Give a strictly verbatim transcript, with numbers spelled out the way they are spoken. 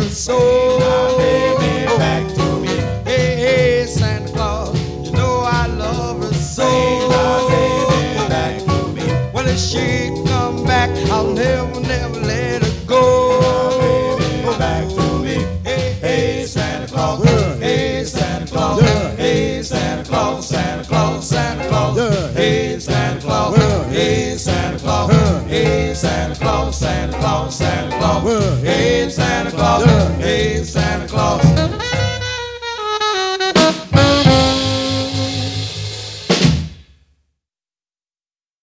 her so. My baby back to me. Hey, hey, Santa Claus, you know I love her so. My baby back to me. Well, if she come back, I'll never, never let her go. My baby back to me. Hey, Hey, Santa Claus. Yeah. Hey, Santa Claus. Yeah. Hey, Santa Claus. Santa Claus. Santa Claus. Yeah. Hey, Santa Claus. Yeah. Hey, Santa Claus. Yeah. Hey, Santa Claus. Santa Claus. Santa Claus. Yeah. Hey, Santa Claus. Yeah. Hey, Santa Claus.